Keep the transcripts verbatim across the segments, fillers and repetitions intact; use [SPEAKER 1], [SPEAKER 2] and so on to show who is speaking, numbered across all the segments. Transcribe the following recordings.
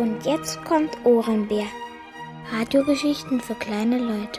[SPEAKER 1] Und jetzt kommt Ohrenbär. Radiogeschichten für kleine Leute.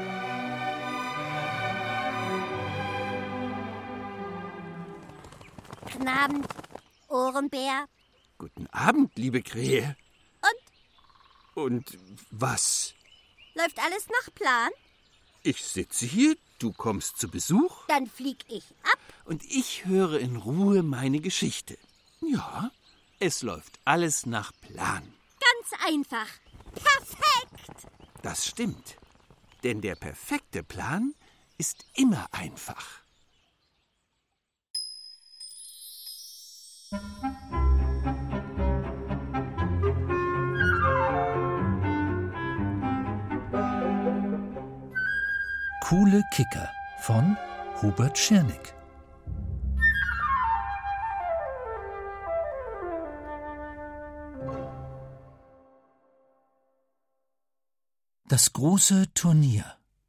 [SPEAKER 2] Guten Abend, Ohrenbär.
[SPEAKER 3] Guten Abend, liebe Krähe.
[SPEAKER 2] Und?
[SPEAKER 3] Und was?
[SPEAKER 2] Läuft alles nach Plan?
[SPEAKER 3] Ich sitze hier, du kommst zu Besuch.
[SPEAKER 2] Dann flieg ich ab.
[SPEAKER 3] Und ich höre in Ruhe meine Geschichte. Ja, es läuft alles nach Plan.
[SPEAKER 2] Ganz einfach. Perfekt.
[SPEAKER 3] Das stimmt. Denn der perfekte Plan ist immer einfach.
[SPEAKER 4] Coole Kicker von Hubert Schernick. Das große Turnier.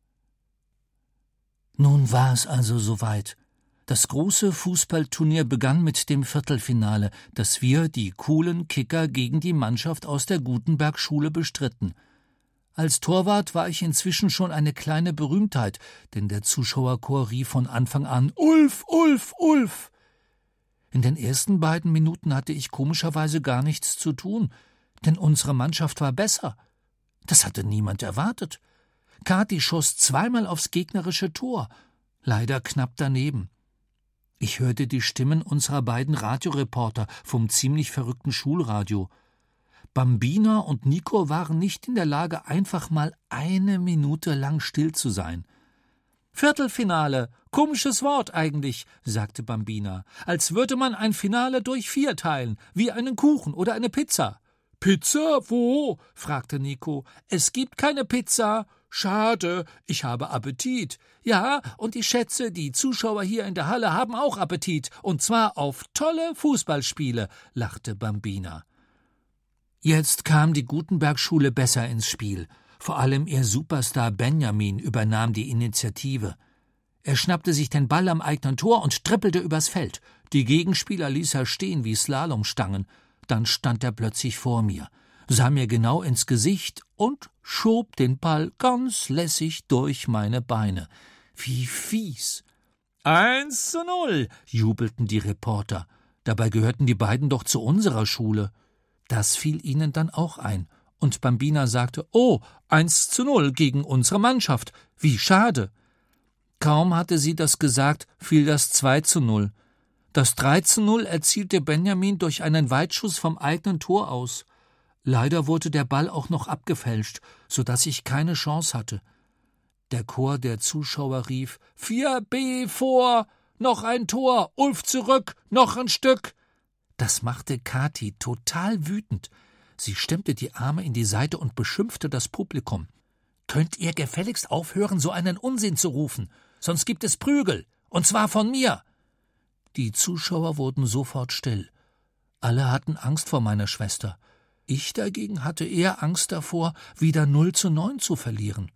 [SPEAKER 4] Nun war es also soweit. Das große Fußballturnier begann mit dem Viertelfinale, das wir, die coolen Kicker, gegen die Mannschaft aus der Gutenberg-Schule bestritten. Als Torwart war ich inzwischen schon eine kleine Berühmtheit, denn der Zuschauerchor rief von Anfang an »Ulf, Ulf, Ulf!« In den ersten beiden Minuten hatte ich komischerweise gar nichts zu tun, denn unsere Mannschaft war besser. Das hatte niemand erwartet. Kathi schoss zweimal aufs gegnerische Tor, leider knapp daneben. Ich hörte die Stimmen unserer beiden Radioreporter vom ziemlich verrückten Schulradio. Bambina und Nico waren nicht in der Lage, einfach mal eine Minute lang still zu sein. »Viertelfinale, komisches Wort eigentlich«, sagte Bambina, »als würde man ein Finale durch vier teilen, wie einen Kuchen oder eine Pizza.« »Pizza? Wo?« fragte Nico. »Es gibt keine Pizza. Schade, ich habe Appetit. Ja, und ich schätze, die Zuschauer hier in der Halle haben auch Appetit, und zwar auf tolle Fußballspiele«, lachte Bambina. Jetzt kam die Gutenberg-Schule besser ins Spiel. Vor allem ihr Superstar Benjamin übernahm die Initiative. Er schnappte sich den Ball am eigenen Tor und trippelte übers Feld. Die Gegenspieler ließ er stehen wie Slalomstangen. Dann stand er plötzlich vor mir, sah mir genau ins Gesicht und schob den Ball ganz lässig durch meine Beine. Wie fies! Eins zu null, jubelten die Reporter. Dabei gehörten die beiden doch zu unserer Schule. Das fiel ihnen dann auch ein. Und Bambina sagte, oh, eins zu null gegen unsere Mannschaft. Wie schade. Kaum hatte sie das gesagt, fiel das zwei zu null. Das drei zu null erzielte Benjamin durch einen Weitschuss vom eigenen Tor aus. Leider wurde der Ball auch noch abgefälscht, so dass ich keine Chance hatte. Der Chor der Zuschauer rief, vier B vor, noch ein Tor, Ulf zurück, noch ein Stück. Das machte Kathi total wütend. Sie stemmte die Arme in die Seite und beschimpfte das Publikum. »Könnt ihr gefälligst aufhören, so einen Unsinn zu rufen? Sonst gibt es Prügel, und zwar von mir!« Die Zuschauer wurden sofort still. Alle hatten Angst vor meiner Schwester. Ich dagegen hatte eher Angst davor, wieder null zu neun zu verlieren.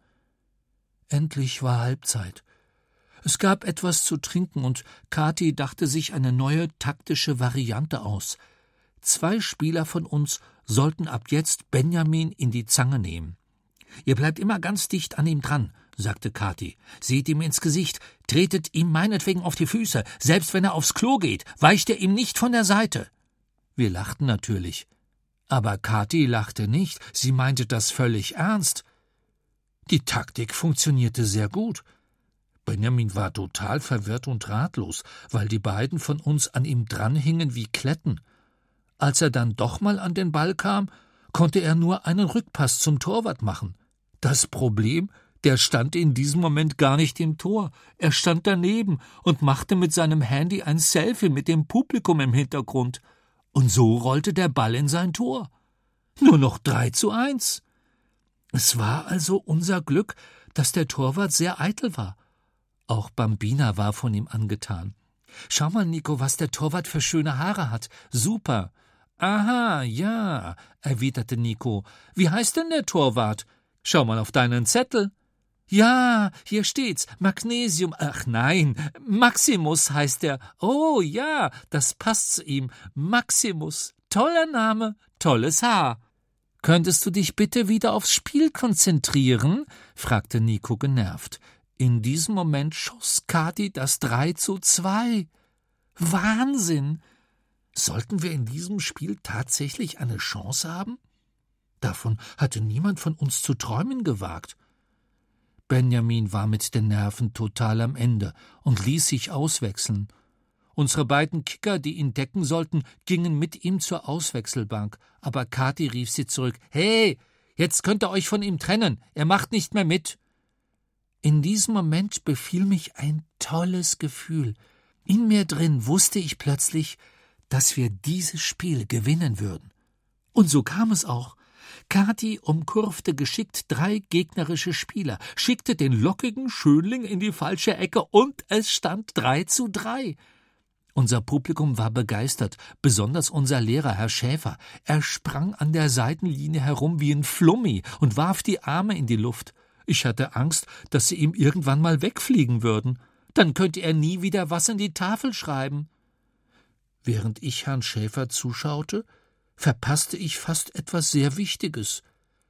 [SPEAKER 4] Endlich war Halbzeit. Es gab etwas zu trinken und Kathi dachte sich eine neue taktische Variante aus. Zwei Spieler von uns sollten ab jetzt Benjamin in die Zange nehmen. »Ihr bleibt immer ganz dicht an ihm dran«, sagte Kathi. »Seht ihm ins Gesicht, tretet ihm meinetwegen auf die Füße, selbst wenn er aufs Klo geht, weicht er ihm nicht von der Seite.« Wir lachten natürlich. Aber Kathi lachte nicht, sie meinte das völlig ernst. Die Taktik funktionierte sehr gut. Benjamin war total verwirrt und ratlos, weil die beiden von uns an ihm dranhingen wie Kletten. Als er dann doch mal an den Ball kam, konnte er nur einen Rückpass zum Torwart machen. Das Problem, der stand in diesem Moment gar nicht im Tor. Er stand daneben und machte mit seinem Handy ein Selfie mit dem Publikum im Hintergrund. Und so rollte der Ball in sein Tor. Nur noch drei zu eins. Es war also unser Glück, dass der Torwart sehr eitel war. Auch Bambina war von ihm angetan. »Schau mal, Nico, was der Torwart für schöne Haare hat. Super.« »Aha, ja«, erwiderte Nico. »Wie heißt denn der Torwart? Schau mal auf deinen Zettel.« »Ja, hier steht's. Magnesium. Ach nein, Maximus heißt er. Oh ja, das passt zu ihm. Maximus. Toller Name, tolles Haar.« »Könntest du dich bitte wieder aufs Spiel konzentrieren?« fragte Niko genervt. In diesem Moment schoss Kathi das drei zu zwei. Wahnsinn! Sollten wir in diesem Spiel tatsächlich eine Chance haben? Davon hatte niemand von uns zu träumen gewagt. Benjamin war mit den Nerven total am Ende und ließ sich auswechseln. Unsere beiden Kicker, die ihn decken sollten, gingen mit ihm zur Auswechselbank, aber Kathi rief sie zurück. »Hey, jetzt könnt ihr euch von ihm trennen, er macht nicht mehr mit.« In diesem Moment befiel mich ein tolles Gefühl. In mir drin wusste ich plötzlich, dass wir dieses Spiel gewinnen würden. Und so kam es auch. Kathi umkurvte geschickt drei gegnerische Spieler, schickte den lockigen Schönling in die falsche Ecke und es stand drei zu drei. Unser Publikum war begeistert, besonders unser Lehrer, Herr Schäfer. Er sprang an der Seitenlinie herum wie ein Flummi und warf die Arme in die Luft. Ich hatte Angst, dass sie ihm irgendwann mal wegfliegen würden. Dann könnte er nie wieder was an die Tafel schreiben. Während ich Herrn Schäfer zuschaute, verpasste ich fast etwas sehr Wichtiges.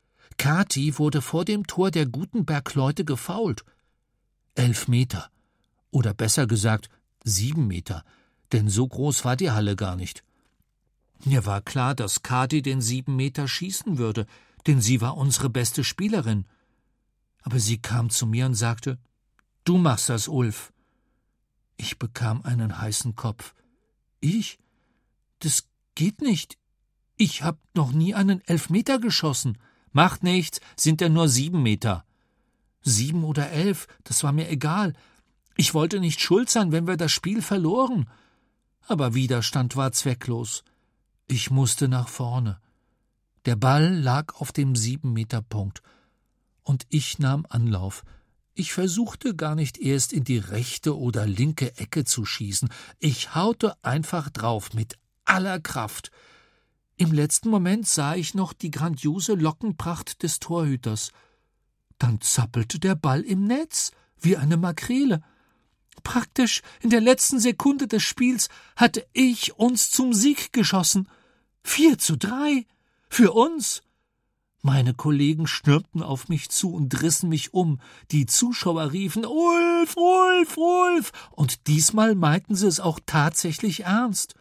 [SPEAKER 4] Kathi wurde vor dem Tor der Gutenberg-Leute gefoult. Elf Meter. Oder besser gesagt, sieben Meter. Denn so groß war die Halle gar nicht. Mir war klar, dass Kathi den sieben Meter schießen würde, denn sie war unsere beste Spielerin. Aber sie kam zu mir und sagte, »Du machst das, Ulf.« Ich bekam einen heißen Kopf. »Ich? Das geht nicht. Ich hab noch nie einen Elfmeter geschossen.« »Macht nichts, sind ja nur sieben Meter.« Sieben oder elf, das war mir egal. Ich wollte nicht schuld sein, wenn wir das Spiel verloren. Aber Widerstand war zwecklos. Ich musste nach vorne. Der Ball lag auf dem Sieben-Meter-Punkt. Und ich nahm Anlauf. Ich versuchte gar nicht erst in die rechte oder linke Ecke zu schießen. Ich haute einfach drauf mit aller Kraft. Im letzten Moment sah ich noch die grandiose Lockenpracht des Torhüters. Dann zappelte der Ball im Netz, wie eine Makrele. Praktisch in der letzten Sekunde des Spiels hatte ich uns zum Sieg geschossen. Vier zu drei. Für uns. Meine Kollegen stürmten auf mich zu und rissen mich um. Die Zuschauer riefen »Ulf, Ulf, Ulf!« Und diesmal meinten sie es auch tatsächlich ernst.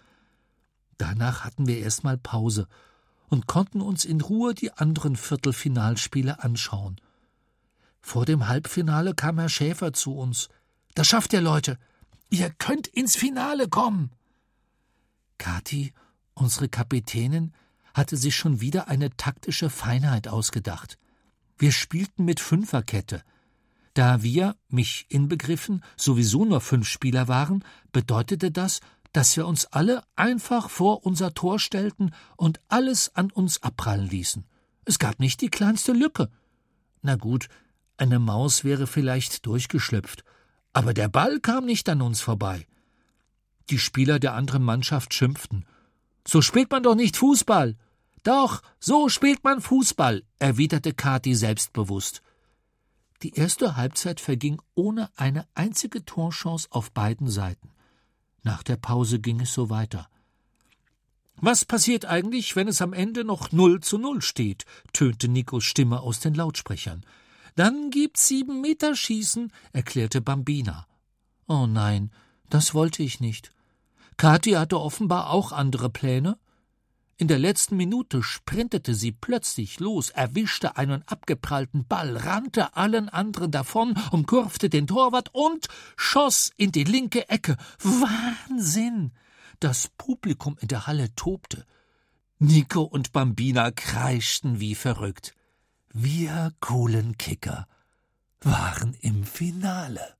[SPEAKER 4] Danach hatten wir erstmal Pause und konnten uns in Ruhe die anderen Viertelfinalspiele anschauen. Vor dem Halbfinale kam Herr Schäfer zu uns. »Das schafft ihr, Leute. Ihr könnt ins Finale kommen.« Kathi, unsere Kapitänin, hatte sich schon wieder eine taktische Feinheit ausgedacht. Wir spielten mit Fünferkette. Da wir, mich inbegriffen, sowieso nur fünf Spieler waren, bedeutete das, dass wir uns alle einfach vor unser Tor stellten und alles an uns abprallen ließen. Es gab nicht die kleinste Lücke. Na gut, eine Maus wäre vielleicht durchgeschlüpft, aber der Ball kam nicht an uns vorbei. Die Spieler der anderen Mannschaft schimpften. »So spielt man doch nicht Fußball!« »Doch, so spielt man Fußball«, erwiderte Kathi selbstbewusst. Die erste Halbzeit verging ohne eine einzige Torchance auf beiden Seiten. Nach der Pause ging es so weiter. »Was passiert eigentlich, wenn es am Ende noch null zu null steht?« tönte Nikos Stimme aus den Lautsprechern. »Dann gibt's sieben Meter Schießen«, erklärte Bambina. Oh nein, das wollte ich nicht. Kathi hatte offenbar auch andere Pläne. In der letzten Minute sprintete sie plötzlich los, erwischte einen abgeprallten Ball, rannte allen anderen davon, umkurvte den Torwart und schoss in die linke Ecke. Wahnsinn! Das Publikum in der Halle tobte. Niko und Bambina kreischten wie verrückt. Wir coolen Kicker waren im Finale.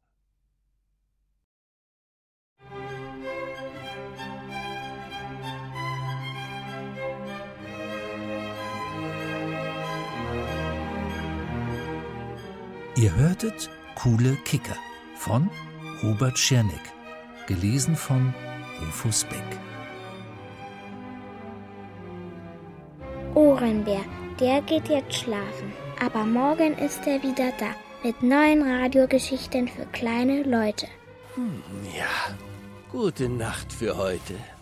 [SPEAKER 4] Ihr hörtet Coole Kicker von Robert Scherneck, gelesen von Rufus Beck.
[SPEAKER 1] Ohrenbär, der geht jetzt schlafen. Aber morgen ist er wieder da mit neuen Radiogeschichten für kleine Leute.
[SPEAKER 3] Hm, ja, gute Nacht für heute.